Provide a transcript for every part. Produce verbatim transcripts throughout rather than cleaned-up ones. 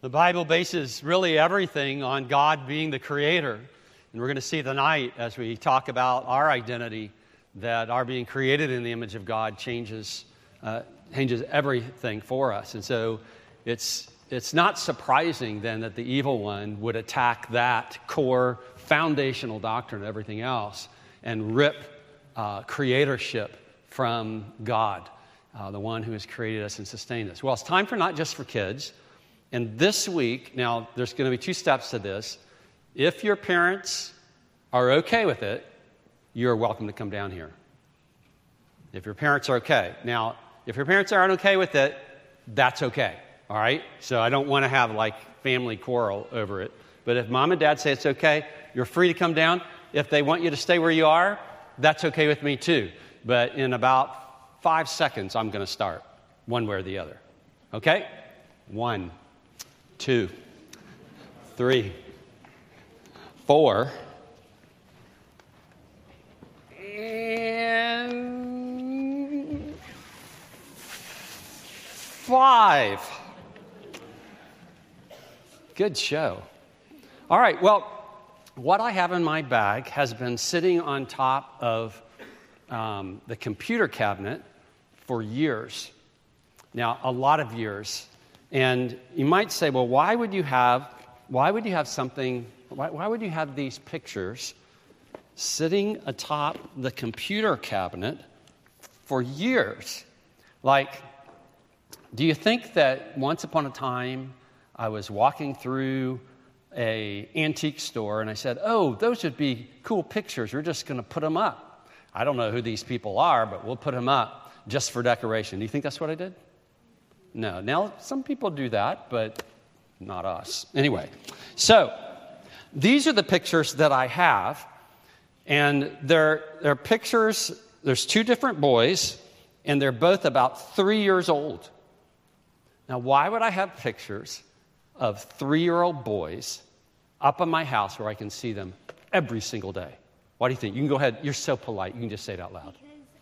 The Bible bases really everything on God being the creator. And we're going to see tonight as we talk about our identity that our being created in the image of God changes uh, changes everything for us. And so it's it's not surprising then that the evil one would attack that core foundational doctrine and everything else and rip uh, creatorship from God, uh, the one who has created us and sustained us. Well, it's time for Not Just for Kids. And this week, now there's going to be two steps to this. If your parents are okay with it, you're welcome to come down here. If your parents are okay. Now, if your parents aren't okay with it, that's okay, all right? So I don't want to have like family quarrel over it. But if mom and dad say it's okay, you're free to come down. If they want you to stay where you are, that's okay with me too. But in about five seconds, I'm going to start one way or the other. Okay? One. Two, three, four, and five. Good show. All right, well, what I have in my bag has been sitting on top of um, the computer cabinet for years. Now, a lot of years. And you might say, well, why would you have, why would you have something, why, why would you have these pictures sitting atop the computer cabinet for years? Like, do you think that once upon a time I was walking through a antique store and I said, oh, those would be cool pictures. We're just going to put them up. I don't know who these people are, but we'll put them up just for decoration. Do you think that's what I did? No. Now, some people do that, but not us. Anyway, so these are the pictures that I have, and they're, they're pictures, there's two different boys, and they're both about three years old. Now, why would I have pictures of three-year-old boys up in my house where I can see them every single day? What do you think? You can go ahead. You're so polite. You can just say it out loud.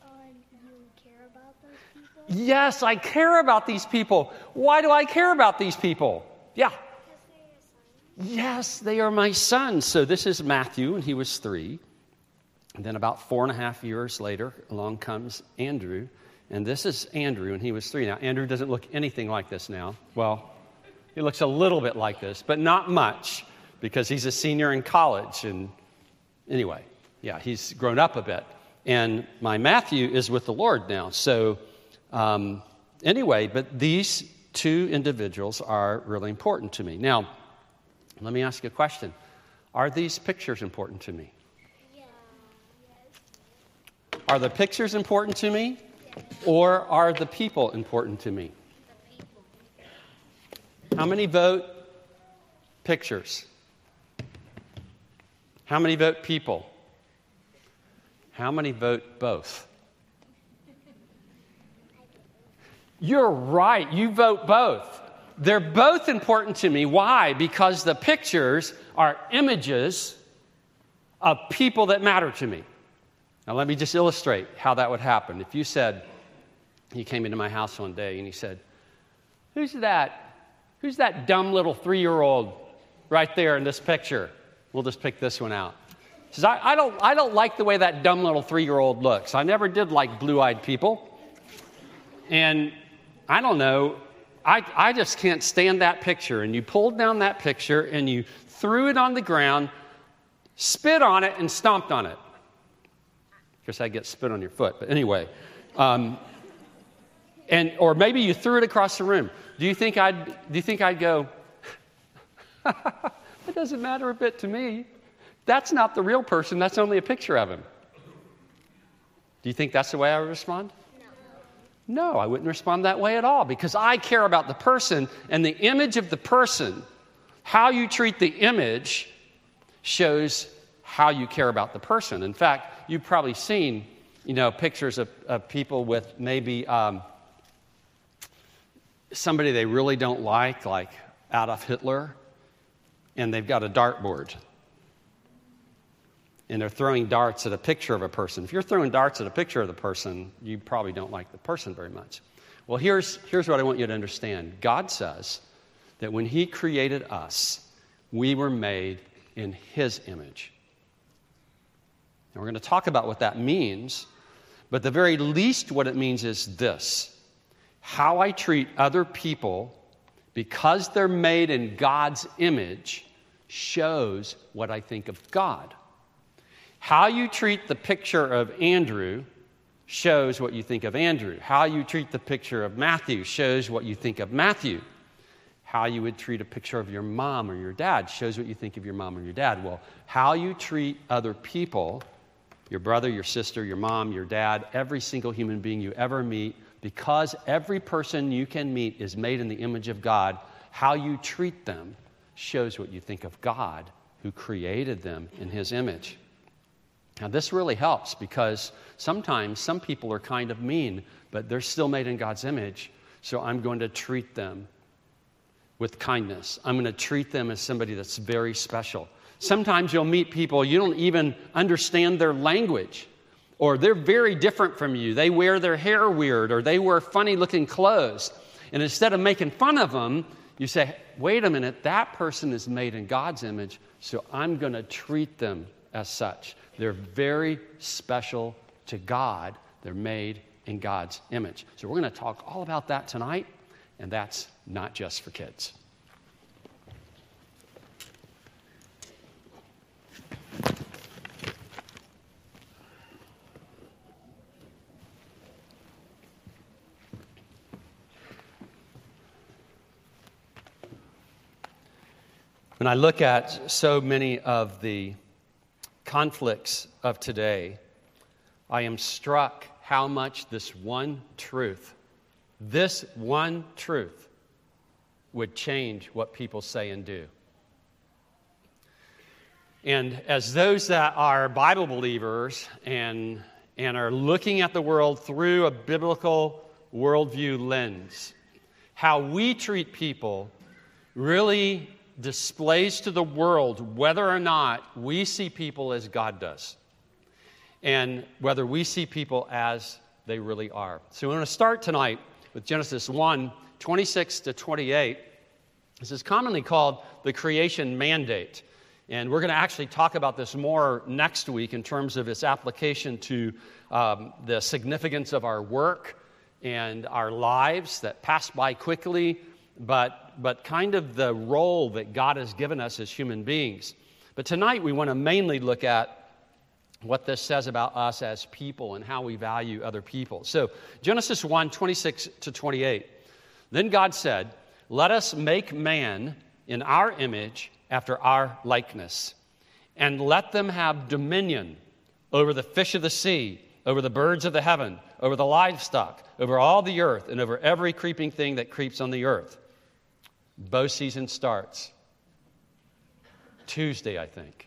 Yes, I care about these people. Why do I care about these people? Yeah. Yes, they are my sons. So this is Matthew, and he was three. And then about four and a half years later, along comes Andrew. And this is Andrew, and he was three. Now, Andrew doesn't look anything like this now. Well, he looks a little bit like this, but not much, because he's a senior in college. And anyway, yeah, he's grown up a bit. And my Matthew is with the Lord now, so... Um, anyway, but these two individuals are really important to me. Now, let me ask you a question. Are these pictures important to me? Yeah. Yes. Are the pictures important to me? Yes. Or are the people important to me? The people. How many vote pictures? How many vote people? How many vote both? You're right. You vote both. They're both important to me. Why? Because the pictures are images of people that matter to me. Now, let me just illustrate how that would happen. If you said, you came into my house one day and you said, who's that? Who's that dumb little three-year-old right there in this picture? We'll just pick this one out. He says, I, I don't, I don't like the way that dumb little three-year-old looks. I never did like blue-eyed people. And I don't know, I, I just can't stand that picture. And you pulled down that picture and you threw it on the ground, spit on it, and stomped on it. Of course, I get spit on your foot, but anyway. Um, and or maybe you threw it across the room. Do you think I'd, do you think I'd go, it doesn't matter a bit to me. That's not the real person. That's only a picture of him. Do you think that's the way I would respond? No, I wouldn't respond that way at all, because I care about the person, and the image of the person, how you treat the image, shows how you care about the person. In fact, you've probably seen, you know, pictures of, of people with maybe um, somebody they really don't like, like Adolf Hitler, and they've got a dartboard. And they're throwing darts at a picture of a person. If you're throwing darts at a picture of the person, you probably don't like the person very much. Well, here's, here's what I want you to understand. God says that when he created us, we were made in his image. And we're going to talk about what that means, but the very least what it means is this: how I treat other people because they're made in God's image shows what I think of God. How you treat the picture of Andrew shows what you think of Andrew. How you treat the picture of Matthew shows what you think of Matthew. How you would treat a picture of your mom or your dad shows what you think of your mom or your dad. Well, how you treat other people, your brother, your sister, your mom, your dad, every single human being you ever meet, because every person you can meet is made in the image of God, how you treat them shows what you think of God, who created them in his image. Now, this really helps because sometimes some people are kind of mean, but they're still made in God's image, so I'm going to treat them with kindness. I'm going to treat them as somebody that's very special. Sometimes you'll meet people, you don't even understand their language, or they're very different from you. They wear their hair weird, or they wear funny-looking clothes. And instead of making fun of them, you say, wait a minute, that person is made in God's image, so I'm going to treat them as such. They're very special to God. They're made in God's image. So we're going to talk all about that tonight, and that's not just for kids. When I look at so many of the conflicts of today, I am struck how much this one truth, this one truth, would change what people say and do. And as those that are Bible believers and, and are looking at the world through a biblical worldview lens, how we treat people really displays to the world whether or not we see people as God does, and whether we see people as they really are. So we're going to start tonight with Genesis one, twenty-six to twenty-eight. This is commonly called the creation mandate. And we're going to actually talk about this more next week in terms of its application to um, the significance of our work and our lives that pass by quickly, but, but kind of the role that God has given us as human beings. But tonight we want to mainly look at what this says about us as people and how we value other people. So Genesis one, twenty-six to twenty-eight. Then God said, "Let us make man in our image after our likeness, and let them have dominion over the fish of the sea, over the birds of the heaven, over the livestock, over all the earth, and over every creeping thing that creeps on the earth." Bow season starts Tuesday, I think.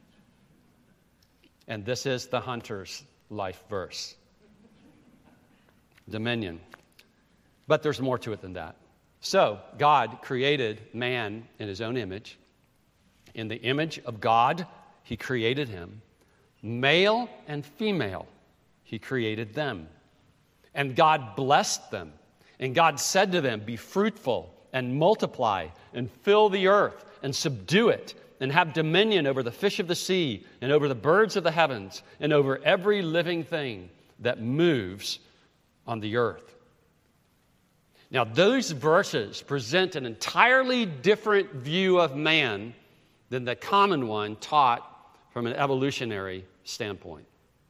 And this is the hunter's life verse. Dominion. But there's more to it than that. So, God created man in his own image. In the image of God, he created him. Male and female, he created them. And God blessed them. And God said to them, "Be fruitful and multiply and fill the earth and subdue it and have dominion over the fish of the sea and over the birds of the heavens and over every living thing that moves on the earth." Now, those verses present an entirely different view of man than the common one taught from an evolutionary standpoint.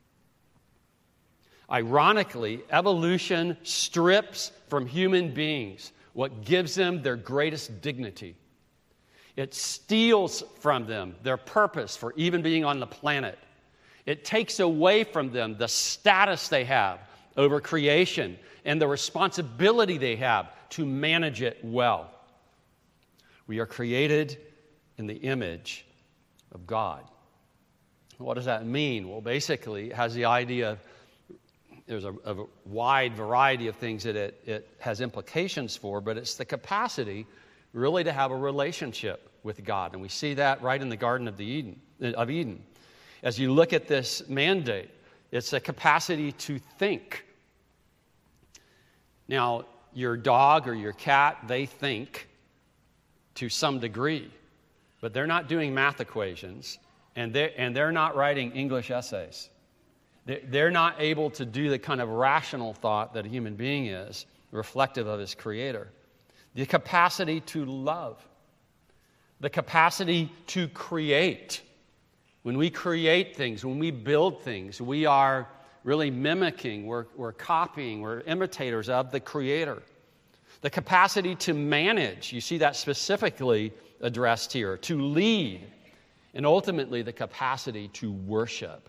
Ironically, evolution strips from human beings what gives them their greatest dignity. It steals from them their purpose for even being on the planet. It takes away from them the status they have over creation and the responsibility they have to manage it well. We are created in the image of God. What does that mean? Well, basically, it has the idea of there's a, a wide variety of things that it, it has implications for, but it's the capacity really to have a relationship with God. And we see that right in the Garden of, the Eden, of Eden. As you look at this mandate, it's a capacity to think. Now, your dog or your cat, they think. to some degree, but they're not doing math equations, and they're, and they're not writing English essays. They're, they're not able to do the kind of rational thought that a human being is, reflective of his Creator. The capacity to love, the capacity to create. When we create things, when we build things, we are really mimicking, we're, we're copying, we're imitators of the Creator. The capacity to manage, you see that specifically addressed here, to lead, and ultimately the capacity to worship.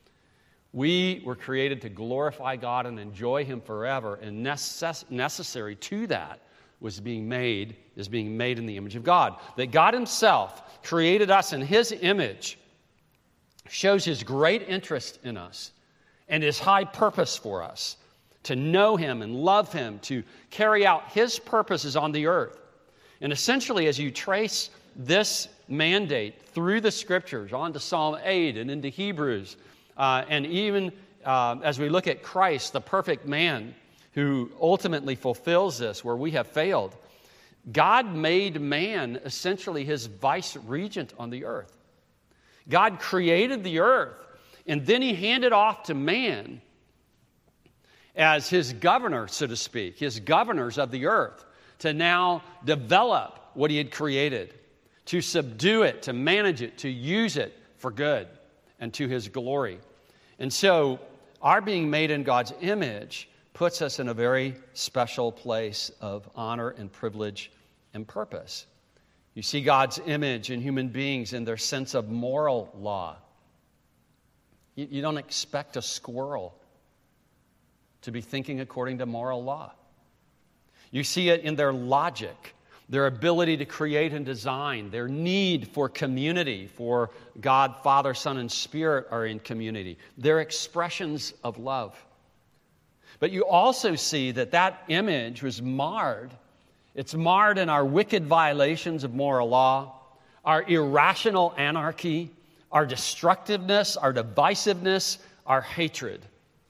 We were created to glorify God and enjoy Him forever, and necess- necessary to that was being made, is being made in the image of God. That God Himself created us in His image shows His great interest in us and His high purpose for us, to know Him and love Him, to carry out His purposes on the earth. And essentially, as you trace this mandate through the Scriptures, on to Psalm eight and into Hebrews, uh, and even uh, as we look at Christ, the perfect man who ultimately fulfills this, where we have failed, God made man essentially His vice-regent on the earth. God created the earth, and then He handed off to man as His governor, so to speak, His governors of the earth, to now develop what He had created, to subdue it, to manage it, to use it for good and to His glory. And so our being made in God's image puts us in a very special place of honor and privilege and purpose. You see God's image in human beings in their sense of moral law. You, you don't expect a squirrel to be thinking according to moral law. You see it in their logic, their ability to create and design, their need for community, for God, Father, Son, and Spirit are in community, their expressions of love. But you also see that that image was marred. It's marred in our wicked violations of moral law, our irrational anarchy, our destructiveness, our divisiveness, our hatred.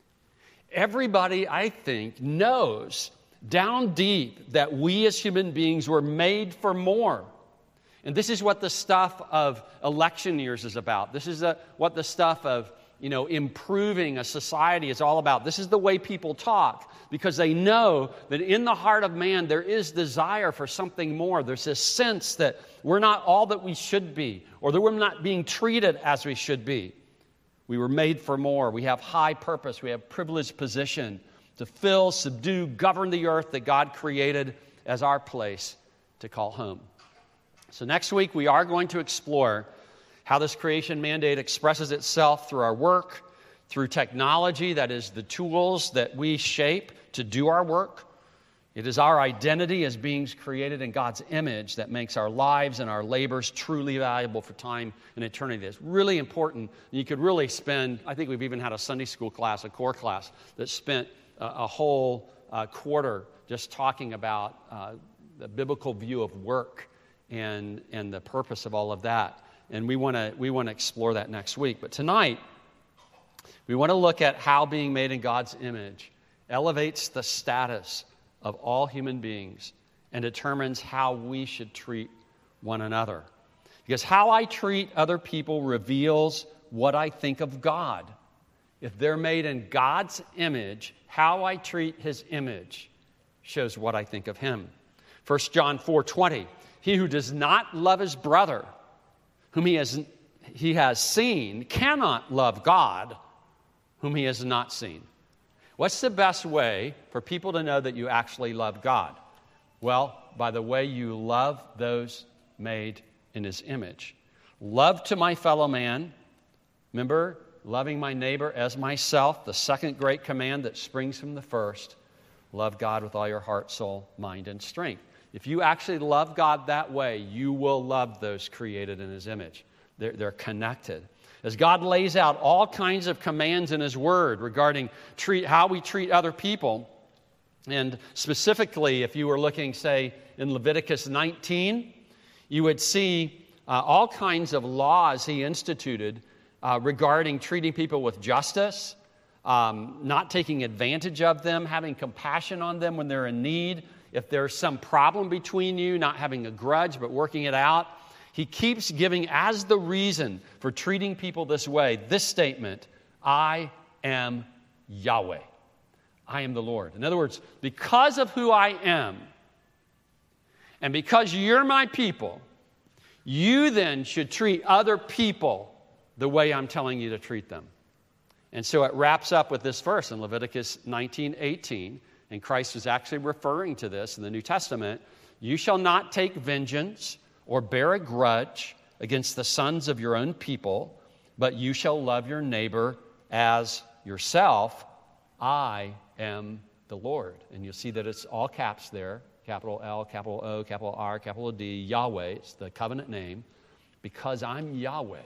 Everybody, I think, knows down deep that we as human beings were made for more. And this is what the stuff of election years is about. This is the, what the stuff of, you know, improving a society is all about. This is the way people talk, because they know that in the heart of man there is desire for something more. There's this sense that we're not all that we should be, or that we're not being treated as we should be. We were made for more. We have high purpose. We have privileged position to fill, subdue, govern the earth that God created as our place to call home. So next week we are going to explore how this creation mandate expresses itself through our work, through technology, that is the tools that we shape to do our work. It is our identity as beings created in God's image that makes our lives and our labors truly valuable for time and eternity. It's really important. You could really spend, I think we've even had a Sunday school class, a core class, that spent a, a whole uh, quarter just talking about uh, the biblical view of work and, and the purpose of all of that. And we want to we want to explore that next week. But tonight, we want to look at how being made in God's image elevates the status of all human beings and determines how we should treat one another. Because how I treat other people reveals what I think of God. If they're made in God's image, how I treat His image shows what I think of Him. First John four twenty, he who does not love his brother, whom he has, he has seen, cannot love God, whom he has not seen. What's the best way for people to know that you actually love God? Well, by the way you love those made in His image. Love to my fellow man. Remember, loving my neighbor as myself, the second great command that springs from the first. Love God with all your heart, soul, mind, and strength. If you actually love God that way, you will love those created in His image. They're, they're connected. As God lays out all kinds of commands in His Word regarding treat, how we treat other people, and specifically, if you were looking, say, in Leviticus nineteen, you would see uh, all kinds of laws He instituted uh, regarding treating people with justice, um, not taking advantage of them, having compassion on them when they're in need. if there's some problem between you, not having a grudge but working it out, he keeps giving as the reason for treating people this way this statement, I am Yahweh. I am the Lord. In other words, because of who I am, and because you're my people, you then should treat other people the way I'm telling you to treat them. And so it wraps up with this verse in Leviticus nineteen eighteen, and Christ is actually referring to this in the New Testament. You shall not take vengeance or bear a grudge against the sons of your own people, but you shall love your neighbor as yourself. I am the Lord. And you'll see that it's all caps there, capital L, capital O, capital R, capital D, Yahweh. It's the covenant name. Because I'm Yahweh.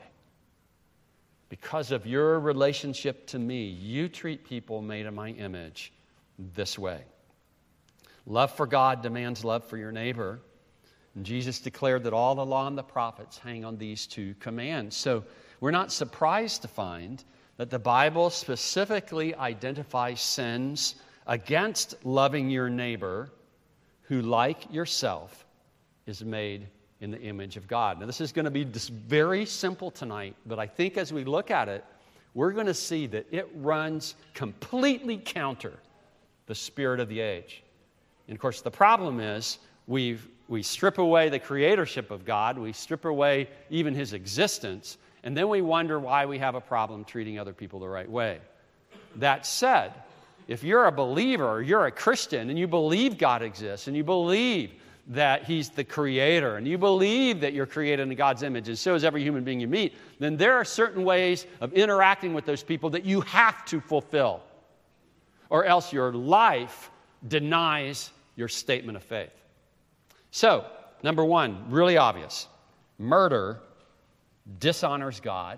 Because of your relationship to me, you treat people made in my image this way. Love for God demands love for your neighbor. And Jesus declared that all the law and the prophets hang on these two commands. So we're not surprised to find that the Bible specifically identifies sins against loving your neighbor who, like yourself, is made in the image of God. Now, this is going to be just very simple tonight, but I think as we look at it, we're going to see that it runs completely counter the spirit of the age. And of course, the problem is we've, we strip away the creatorship of God, we strip away even his existence, and then we wonder why we have a problem treating other people the right way. That said, if you're a believer or you're a Christian and you believe God exists and you believe that he's the creator and you believe that you're created in God's image, and so is every human being you meet, then there are certain ways of interacting with those people that you have to fulfill, or else your life denies your statement of faith. So, number one, really obvious. Murder dishonors God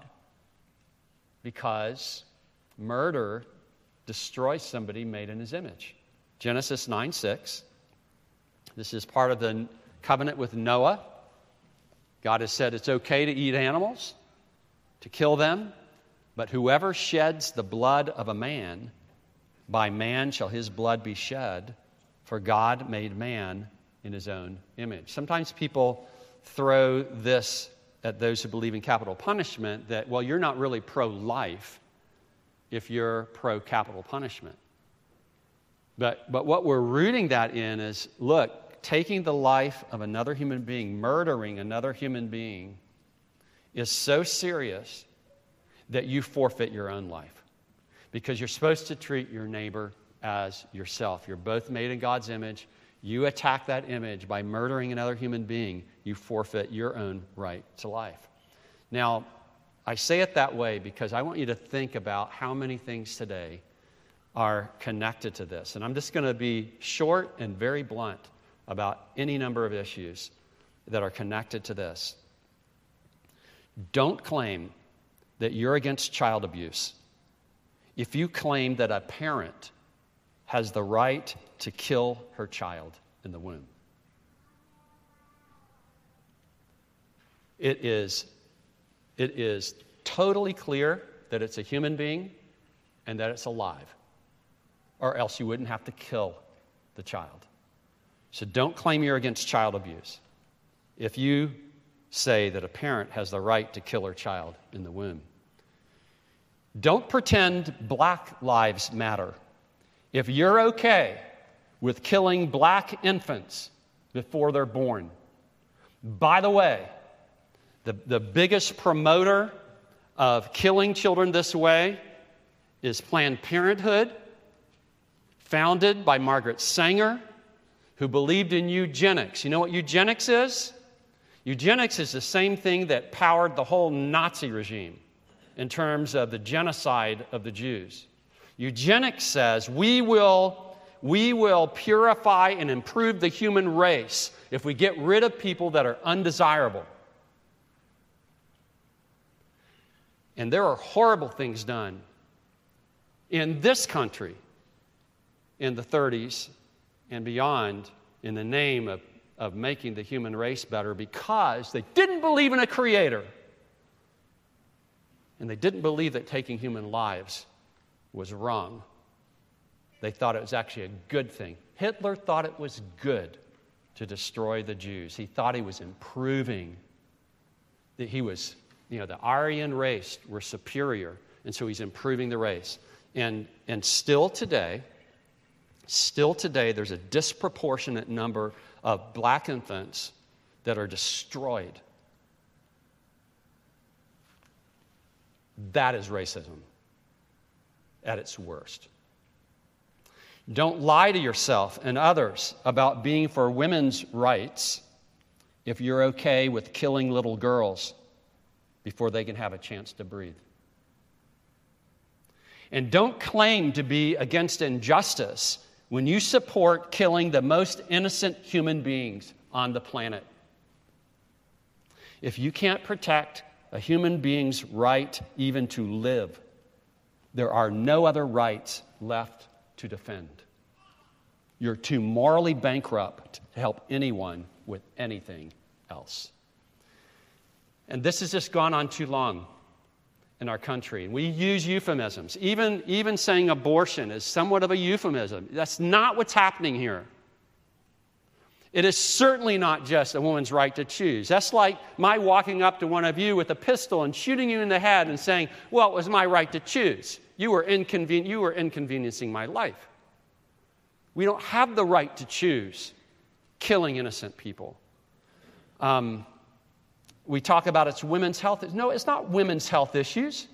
because murder destroys somebody made in his image. Genesis nine six. This is part of the covenant with Noah. God has said it's okay to eat animals, to kill them, but whoever sheds the blood of a man, by man shall his blood be shed, for God made man in his own image. Sometimes people throw this at those who believe in capital punishment, that, well, you're not really pro-life if you're pro-capital punishment. But, but what we're rooting that in is, look, taking the life of another human being, murdering another human being, is so serious that you forfeit your own life. Because you're supposed to treat your neighbor as yourself. You're both made in God's image. You attack that image by murdering another human being, you forfeit your own right to life. Now, I say it that way because I want you to think about how many things today are connected to this. And I'm just going to be short and very blunt about any number of issues that are connected to this. Don't claim that you're against child abuse if you claim that a parent has the right to kill her child in the womb. It is, it is totally clear that it's a human being and that it's alive, or else you wouldn't have to kill the child. So don't claim you're against child abuse if you say that a parent has the right to kill her child in the womb. Don't pretend Black lives matter if you're okay with killing black infants before they're born. By the way, the, the biggest promoter of killing children this way is Planned Parenthood, founded by Margaret Sanger, who believed in eugenics. You know what eugenics is? Eugenics is the same thing that powered the whole Nazi regime in terms of the genocide of the Jews. Eugenics says we will, we will purify and improve the human race if we get rid of people that are undesirable. And there are horrible things done in this country in the thirties and beyond in the name of, of making the human race better because they didn't believe in a creator. And they didn't believe that taking human lives was wrong. They thought it was actually a good thing Hitler thought it was good to destroy the Jews. He thought he was improving, that he was, you know, the Aryan race were superior, and so he's improving the race. And, and still today, still today, there's a disproportionate number of black infants that are destroyed. That is racism at its worst. Don't lie to yourself and others about being for women's rights if you're okay with killing little girls before they can have a chance to breathe. And don't claim to be against injustice when you support killing the most innocent human beings on the planet. If you can't protect a human being's right even to live, there are no other rights left to defend. You're too morally bankrupt to help anyone with anything else. And this has just gone on too long in our country. We use euphemisms. Even, even saying abortion is somewhat of a euphemism. That's not what's happening here. It is certainly not just a woman's right to choose. That's like my walking up to one of you with a pistol and shooting you in the head and saying, well, it was my right to choose. You were, inconven- you were inconveniencing my life. We don't have the right to choose killing innocent people. Um, we talk about it's women's health. No, it's not women's health issues.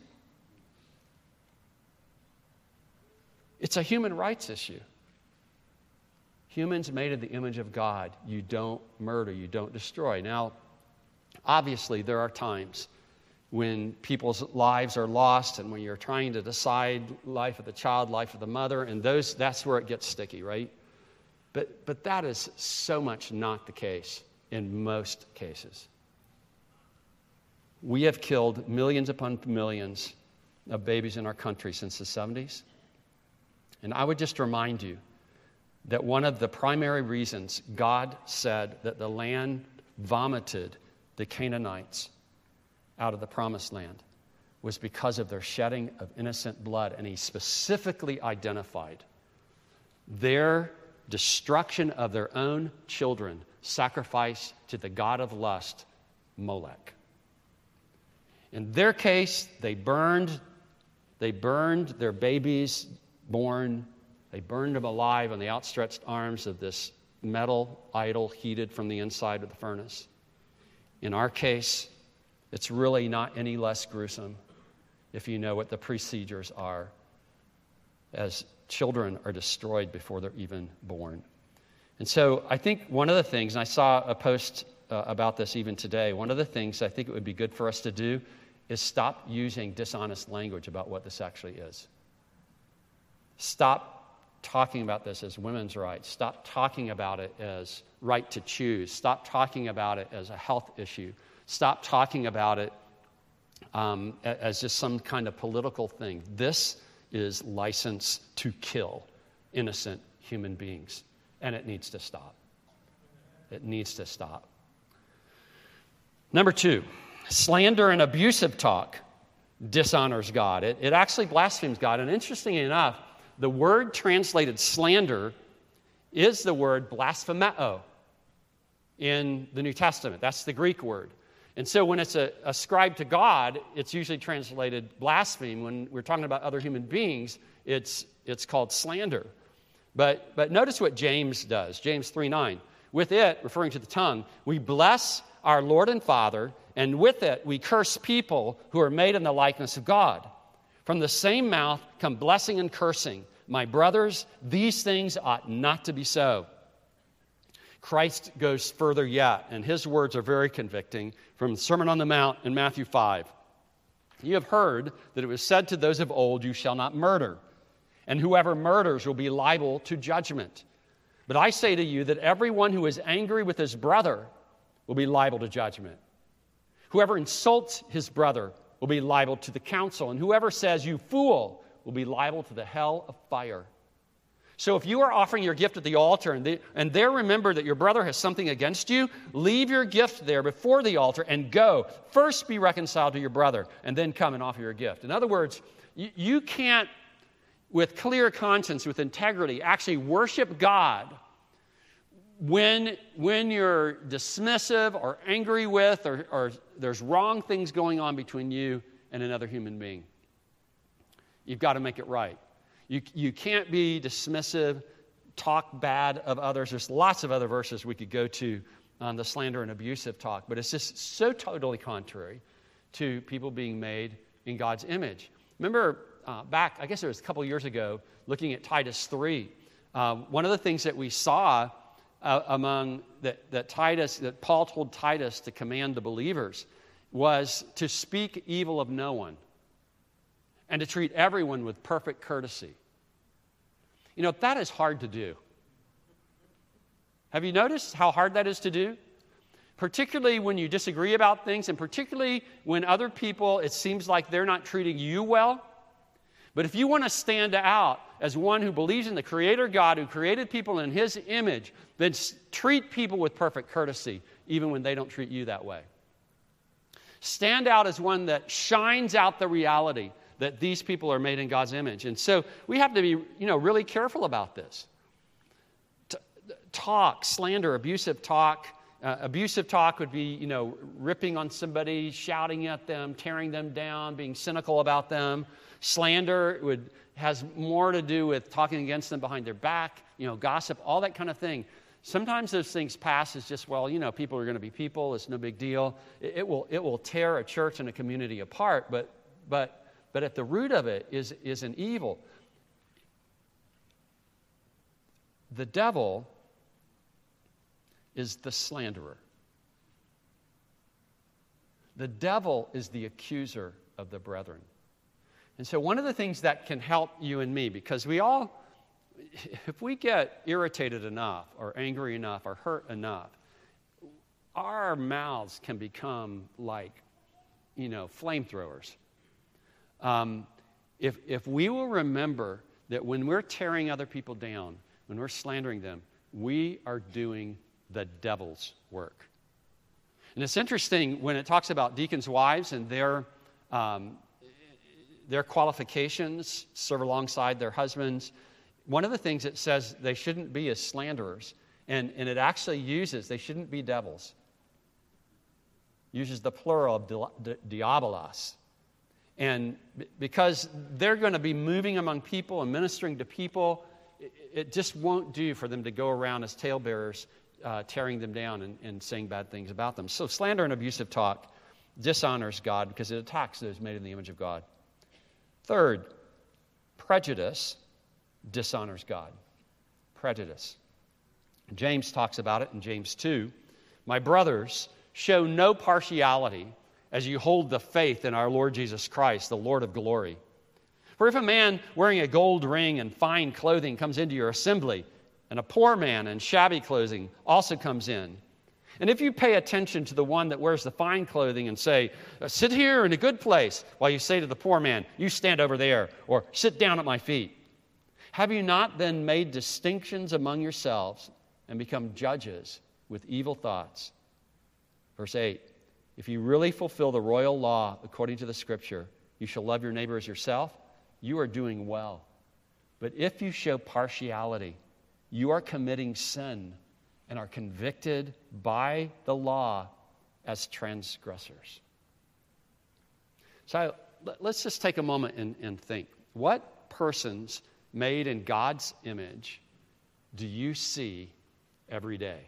It's a human rights issue. Humans made in the image of God. You don't murder, you don't destroy. Now, obviously, there are times when people's lives are lost and when you're trying to decide life of the child, life of the mother, and those that's where it gets sticky, right? But, but that is so much not the case in most cases. We have killed millions upon millions of babies in our country since the seventies. And I would just remind you that one of the primary reasons God said that the land vomited the Canaanites out of the promised land was because of their shedding of innocent blood. And he specifically identified their destruction of their own children, sacrificed to the god of lust, Molech. In their case, they burned, they burned their babies born. They burned them alive on the outstretched arms of this metal idol heated from the inside of the furnace. In our case, it's really not any less gruesome if you know what the procedures are, as children are destroyed before they're even born. And so I think one of the things, and I saw a post uh, about this even today, one of the things I think it would be good for us to do is stop using dishonest language about what this actually is. Stop talking about this as women's rights. Stop talking about it as right to choose. Stop talking about it as a health issue. Stop talking about it um, as just some kind of political thing. This is license to kill innocent human beings, and it needs to stop. It needs to stop. Number two, slander and abusive talk dishonors God. It, it actually blasphemes God. And interestingly enough, the word translated slander is the word blasphemeo in the New Testament. That's the Greek word. And so when it's a, ascribed to God, it's usually translated blaspheme. When we're talking about other human beings, it's, it's called slander. But, but notice what James does, James three nine. With it, referring to the tongue, we bless our Lord and Father, and with it we curse people who are made in the likeness of God. From the same mouth come blessing and cursing. My brothers, these things ought not to be so. Christ goes further yet, and his words are very convicting from the Sermon on the Mount in Matthew five. You have heard that it was said to those of old, you shall not murder, and whoever murders will be liable to judgment. But I say to you that everyone who is angry with his brother will be liable to judgment. Whoever insults his brother will be liable to the council, and whoever says, you fool, will be liable to the hell of fire. So if you are offering your gift at the altar and, they, and there remember that your brother has something against you, leave your gift there before the altar and go. First be reconciled to your brother and then come and offer your gift. In other words, you, you can't with clear conscience, with integrity, actually worship God when, when you're dismissive or angry with or, or there's wrong things going on between you and another human being. You've got to make it right. You, you can't be dismissive, talk bad of others. There's lots of other verses we could go to on the slander and abusive talk, but it's just so totally contrary to people being made in God's image. Remember uh, back, I guess it was a couple years ago, looking at Titus three, uh, one of the things that we saw uh, among that, that Titus, that Paul told Titus to command the believers was to speak evil of no one and to treat everyone with perfect courtesy. You know, that is hard to do. Have you noticed how hard that is to do? Particularly when you disagree about things, and particularly when other people, it seems like they're not treating you well. But if you want to stand out as one who believes in the Creator God who created people in His image, then treat people with perfect courtesy, even when they don't treat you that way. Stand out as one that shines out the reality that these people are made in God's image. And so we have to be, you know, really careful about this. T- talk, slander, abusive talk. Uh, abusive talk would be, you know, ripping on somebody, shouting at them, tearing them down, being cynical about them. Slander would has more to do with talking against them behind their back, you know, gossip, all that kind of thing. Sometimes those things pass as just, well, you know, people are going to be people. It's no big deal. It, it will it will tear a church and a community apart. But but but at the root of it is is an evil. The devil is the slanderer. The devil is the accuser of the brethren. And so one of the things that can help you and me, because we all, if we get irritated enough or angry enough or hurt enough, our mouths can become like, you know, flamethrowers. Um, if, if we will remember that when we're tearing other people down, when we're slandering them, we are doing the devil's work. And it's interesting when it talks about deacons' wives and their um, their qualifications, serve alongside their husbands. One of the things it says they shouldn't be as slanderers, and, and it actually uses, they shouldn't be devils. Uses the plural of di- di- diabolos. And b- because they're going to be moving among people and ministering to people, it, it just won't do for them to go around as talebearers, uh, tearing them down and, and saying bad things about them. So slander and abusive talk dishonors God because it attacks those made in the image of God. Third, prejudice dishonors God. Prejudice. James talks about it in James two. My brothers, show no partiality as you hold the faith in our Lord Jesus Christ, the Lord of glory. For if a man wearing a gold ring and fine clothing comes into your assembly, and a poor man in shabby clothing also comes in, and if you pay attention to the one that wears the fine clothing and say, sit here in a good place, while you say to the poor man, you stand over there, or sit down at my feet, have you not then made distinctions among yourselves and become judges with evil thoughts? Verse eight, if you really fulfill the royal law according to the Scripture, you shall love your neighbor as yourself, you are doing well. But if you show partiality, you are committing sin and are convicted by the law as transgressors. So let's just take a moment and, and think. What persons made in God's image do you see every day?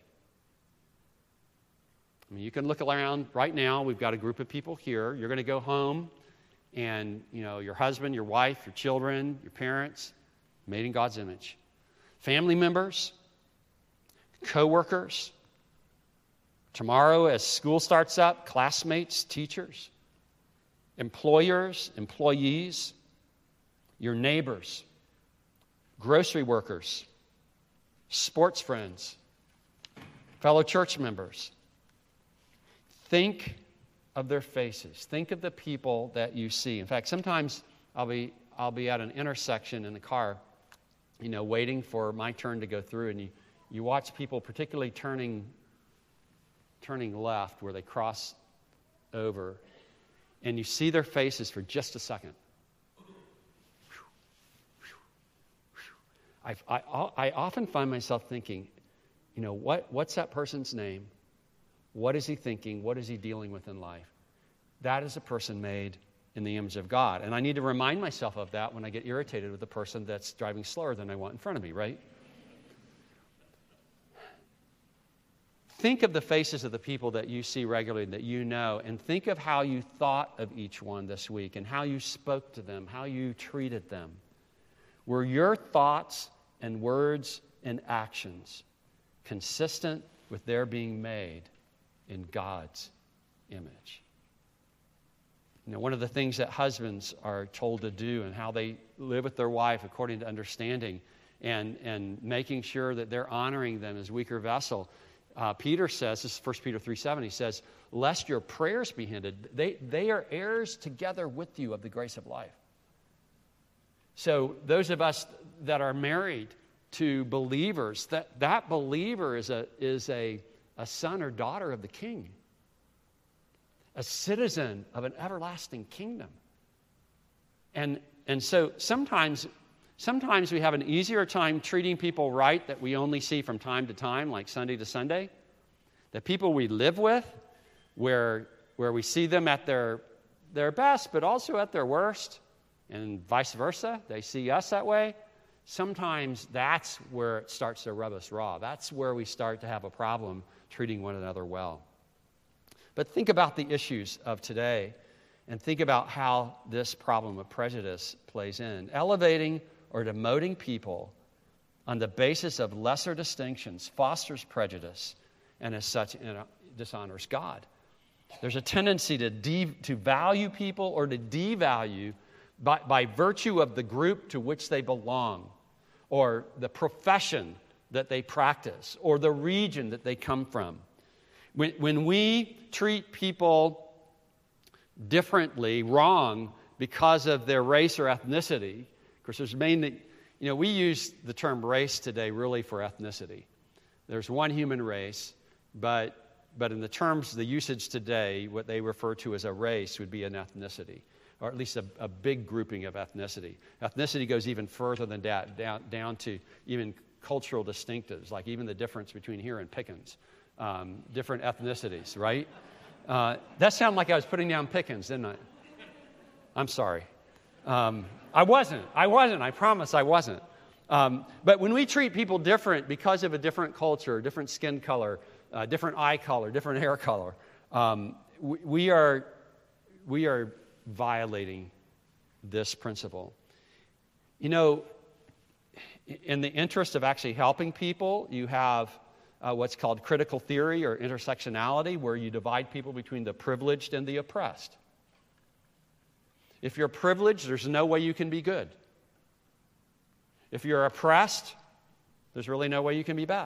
I mean, you can look around right now. We've got a group of people here. You're going to go home, and you know your husband, your wife, your children, your parents, made in God's image. Family members, co-workers. Tomorrow, as school starts up, classmates, teachers, employers, employees, your neighbors, grocery workers, sports friends, fellow church members. Think of their faces. Think of the people that you see. In fact, sometimes I'll be I'll be at an intersection in the car, you know, waiting for my turn to go through, and you, you watch people particularly turning turning left where they cross over, and you see their faces for just a second. I, I, I often find myself thinking, you know, what, what's that person's name? What is he thinking? What is he dealing with in life? That is a person made in the image of God. And I need to remind myself of that when I get irritated with a person that's driving slower than I want in front of me, right? Think of the faces of the people that you see regularly, that you know, and think of how you thought of each one this week and how you spoke to them, how you treated them. Were your thoughts and words and actions consistent with their being made in God's image? You know, one of the things that husbands are told to do and how they live with their wife according to understanding and, and making sure that they're honoring them as weaker vessel. Uh, Peter says, this is First Peter three seven, he says, lest your prayers be hindered. They, they are heirs together with you of the grace of life. So those of us that are married to believers, that, that believer is a, is a, a son or daughter of the King, a citizen of an everlasting kingdom. And, and so sometimes, sometimes we have an easier time treating people right that we only see from time to time, like Sunday to Sunday. The people we live with, where, where we see them at their, their best, but also at their worst, and vice versa. They see us that way. Sometimes that's where it starts to rub us raw. That's where we start to have a problem treating one another well. But think about the issues of today and think about how this problem of prejudice plays in. Elevating or demoting people on the basis of lesser distinctions fosters prejudice and as such dishonors God. There's a tendency to, de- to value people or to devalue by, by virtue of the group to which they belong, or the profession that they practice, or the region that they come from. When, when we treat people differently, wrong, because of their race or ethnicity, of course, there's mainly, you know, we use the term race today really for ethnicity. There's one human race, but, but in the terms, the usage today, what they refer to as a race would be an ethnicity, or at least a, a big grouping of ethnicity. Ethnicity goes even further than that, down, down to even cultural distinctives, like even the difference between here and Pickens. Um, different ethnicities, right? Uh, that sounded like I was putting down Pickens, didn't I? I'm sorry. Um, I wasn't. I wasn't. I promise I wasn't. Um, but when we treat people different because of a different culture, different skin color, uh, different eye color, different hair color, um, we, we are we are violating this principle. You know, in the interest of actually helping people, you have Uh, what's called critical theory or intersectionality, where you divide people between the privileged and the oppressed. If you're privileged, there's no way you can be good. If you're oppressed, there's really no way you can be bad.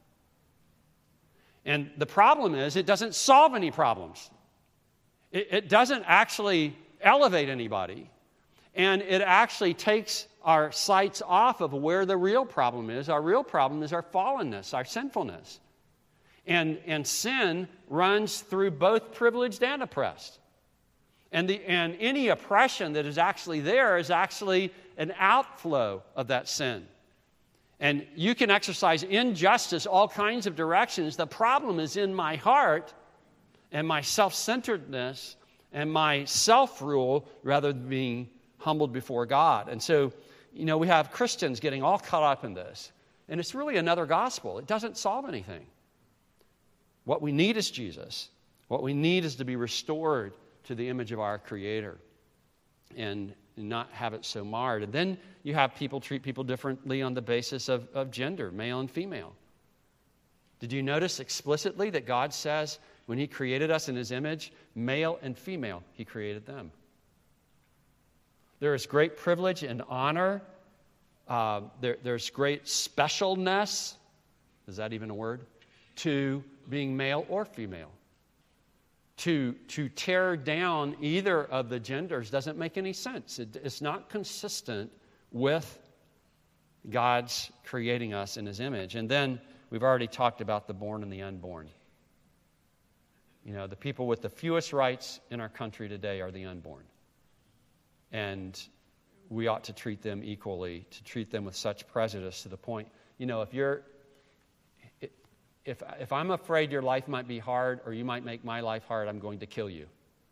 And the problem is, it doesn't solve any problems. It, it doesn't actually elevate anybody. And it actually takes our sights off of where the real problem is. Our real problem is our fallenness, our sinfulness. And, and sin runs through both privileged and oppressed. And, the, and any oppression that is actually there is actually an outflow of that sin. And you can exercise injustice all kinds of directions. The problem is in my heart and my self-centeredness and my self-rule rather than being humbled before God. And so, you know, we have Christians getting all caught up in this. And it's really another gospel. It doesn't solve anything. What we need is Jesus. What we need is to be restored to the image of our Creator and not have it so marred. And then you have people treat people differently on the basis of, of gender, male and female. Did you notice explicitly that God says when He created us in His image, male and female, He created them? There is great privilege and honor. Uh, there, there's great specialness, is that even a word, to being male or female. To, to tear down either of the genders doesn't make any sense. It, it's not consistent with God's creating us in His image. And then we've already talked about the born and the unborn. You know, the people with the fewest rights in our country today are the unborn. And we ought to treat them equally, to treat them with such prejudice to the point, you know, if you're, if, if I'm afraid your life might be hard or you might make my life hard, I'm going to kill you.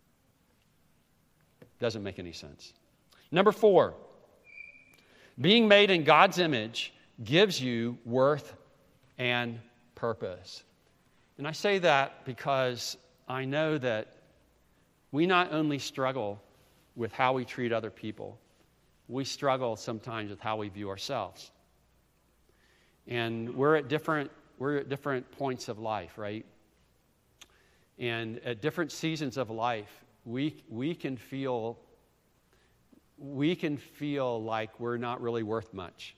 Doesn't make any sense. Number four, being made in God's image gives you worth and purpose. And I say that because I know that we not only struggle with how we treat other people, we struggle sometimes with how we view ourselves. And we're at different we're at different points of life, right? And at different seasons of life, we we can feel we can feel like we're not really worth much.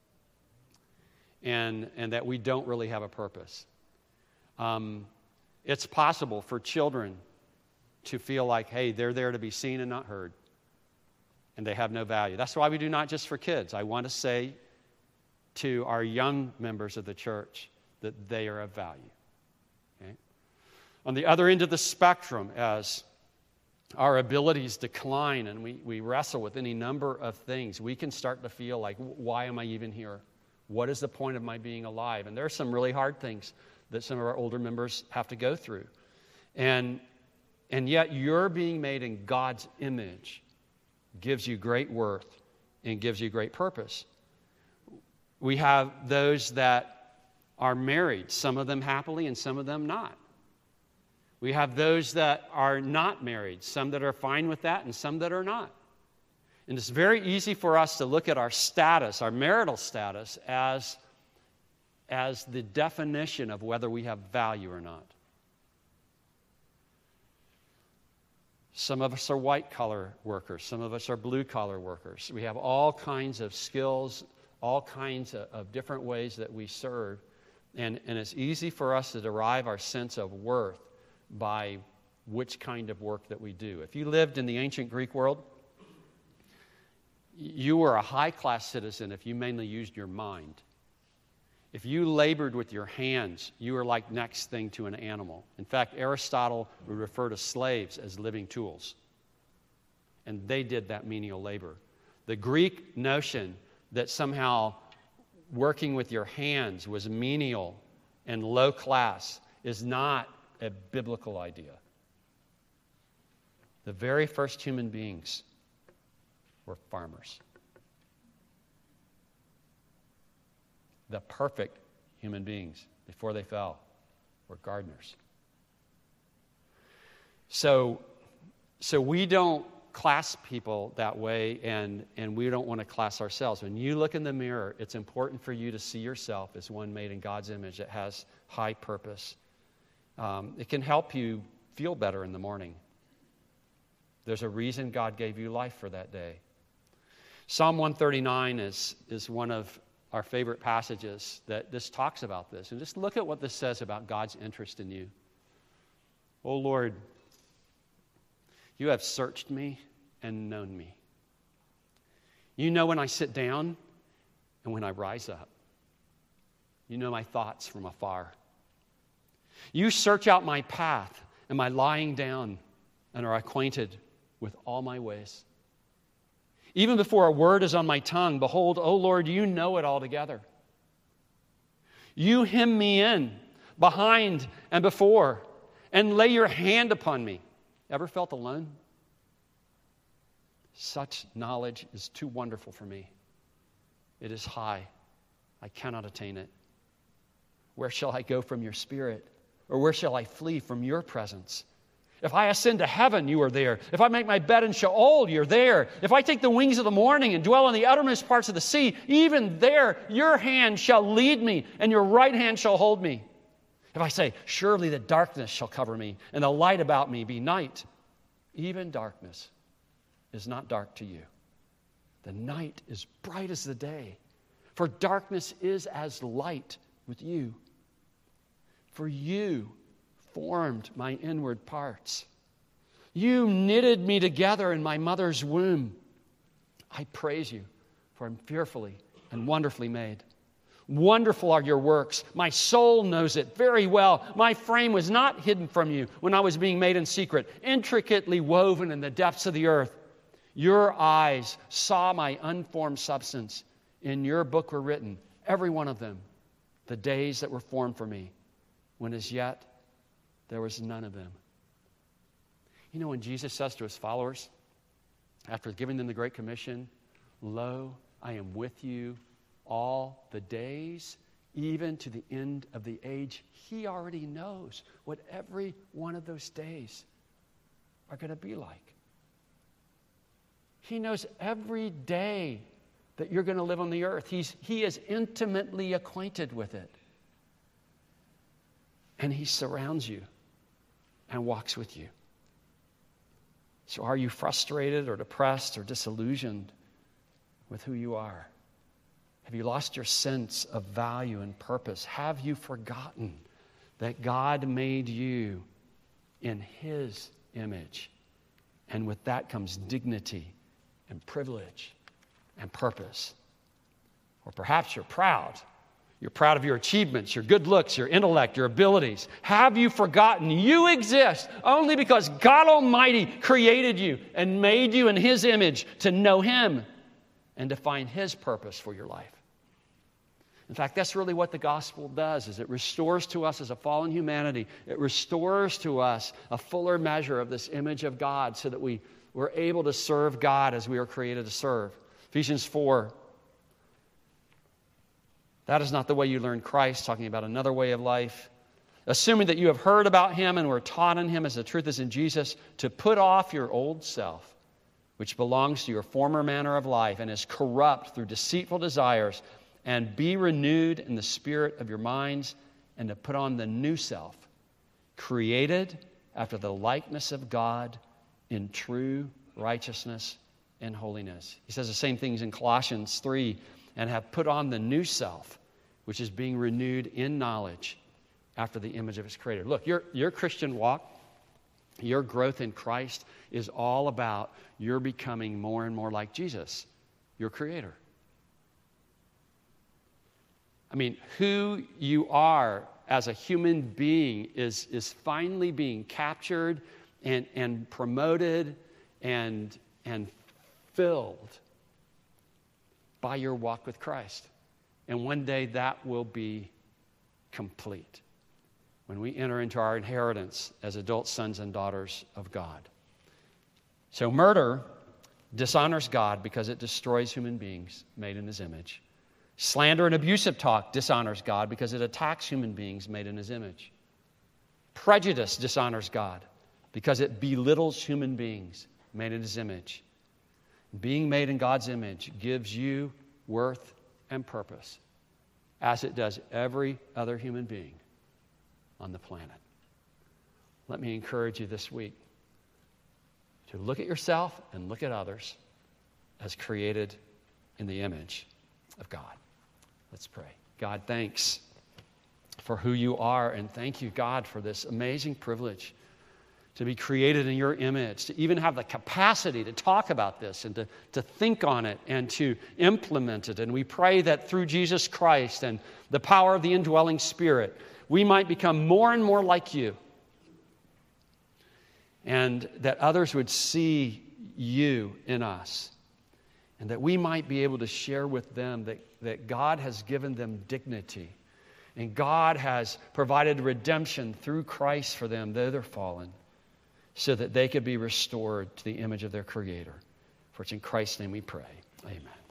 And and that we don't really have a purpose. Um, it's possible for children to feel like, hey, they're there to be seen and not heard. And they have no value. That's why we do not just for kids. I want to say to our young members of the church that they are of value. Okay? On the other end of the spectrum, as our abilities decline and we, we wrestle with any number of things, we can start to feel like, why am I even here? What is the point of my being alive? And there are some really hard things that some of our older members have to go through. And, and yet you're being made in God's image gives you great worth and gives you great purpose. We have those that are married, some of them happily and some of them not. We have those that are not married, some that are fine with that and some that are not. And it's very easy for us to look at our status, our marital status, as, as the definition of whether we have value or not. Some of us are white-collar workers. Some of us are blue-collar workers. We have all kinds of skills, all kinds of, of different ways that we serve. And, and it's easy for us to derive our sense of worth by which kind of work that we do. If you lived in the ancient Greek world, you were a high-class citizen if you mainly used your mind. If you labored with your hands, you were like next thing to an animal. In fact, Aristotle would refer to slaves as living tools. And they did that menial labor. The Greek notion that somehow working with your hands was menial and low class is not a biblical idea. The very first human beings were farmers. The perfect human beings before they fell were gardeners. So, so we don't class people that way, and, and we don't want to class ourselves. When you look in the mirror, it's important for you to see yourself as one made in God's image that has high purpose. Um, it can help you feel better in the morning. There's a reason God gave you life for that day. Psalm one thirty-nine is, is one of our favorite passages that this talks about this. And just look at what this says about God's interest in you. Oh Lord, you have searched me and known me. You know when I sit down and when I rise up. You know my thoughts from afar. You search out my path and my lying down and are acquainted with all my ways. Even before a word is on my tongue, behold, O Lord, you know it altogether. You hem me in, behind and before, and lay your hand upon me. Ever felt alone? Such knowledge is too wonderful for me. It is high. I cannot attain it. Where shall I go from your spirit? Or where shall I flee from your presence? If I ascend to heaven, you are there. If I make my bed in Sheol, you're there. If I take the wings of the morning and dwell in the uttermost parts of the sea, even there your hand shall lead me, and your right hand shall hold me. If I say, surely the darkness shall cover me, and the light about me be night, even darkness is not dark to you. The night is bright as the day, for darkness is as light with you. For you formed my inward parts. You knitted me together in my mother's womb. I praise you, for I'm fearfully and wonderfully made. Wonderful are your works. My soul knows it very well. My frame was not hidden from you when I was being made in secret, intricately woven in the depths of the earth. Your eyes saw my unformed substance. In your book were written, every one of them, the days that were formed for me, when as yet there was none of them. You know, when Jesus says to his followers, after giving them the Great Commission, lo, I am with you all the days, even to the end of the age. He already knows what every one of those days are going to be like. He knows every day that you're going to live on the earth. He's, he is intimately acquainted with it. And he surrounds you and walks with you. So are you frustrated or depressed or disillusioned with who you are? Have you lost your sense of value and purpose? Have you forgotten that God made you in his image? And with that comes dignity and privilege and purpose. Or perhaps you're proud. You're proud of your achievements, your good looks, your intellect, your abilities. Have you forgotten you exist only because God Almighty created you and made you in his image to know him and to find his purpose for your life? In fact, that's really what the gospel does, is it restores to us as a fallen humanity. It restores to us a fuller measure of this image of God so that we, we're able to serve God as we are created to serve. Ephesians four. That is not the way you learn Christ, talking about another way of life. Assuming that you have heard about him and were taught in him as the truth is in Jesus, to put off your old self, which belongs to your former manner of life and is corrupt through deceitful desires, and be renewed in the spirit of your minds, and to put on the new self, created after the likeness of God in true righteousness and holiness. He says the same things in Colossians three, and have put on the new self, which is being renewed in knowledge after the image of its creator. Look, your, your Christian walk, your growth in Christ is all about your becoming more and more like Jesus, your creator. I mean, who you are as a human being is, is finally being captured and, and promoted and, and filled by your walk with Christ. And one day that will be complete when we enter into our inheritance as adult sons and daughters of God. So murder dishonors God because it destroys human beings made in his image. Slander and abusive talk dishonors God because it attacks human beings made in his image. Prejudice dishonors God because it belittles human beings made in his image. Being made in God's image gives you worth and purpose, as it does every other human being on the planet. Let me encourage you this week to look at yourself and look at others as created in the image of God. Let's pray. God, thanks for who you are, and thank you, God, for this amazing privilege to be created in your image, to even have the capacity to talk about this and to, to think on it and to implement it. And we pray that through Jesus Christ and the power of the indwelling Spirit, we might become more and more like you, and that others would see you in us, and that we might be able to share with them that, that God has given them dignity, and God has provided redemption through Christ for them, though they're fallen, so that they could be restored to the image of their Creator. For it's in Christ's name we pray. Amen.